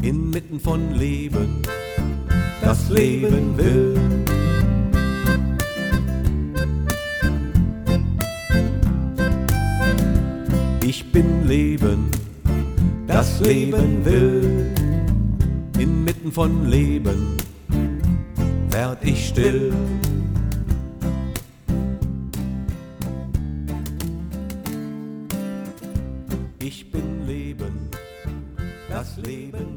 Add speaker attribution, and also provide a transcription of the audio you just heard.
Speaker 1: inmitten von Leben, das Leben will. Ich bin Leben, das Leben will, inmitten von Leben werd ich still. Ich bin Leben, das Leben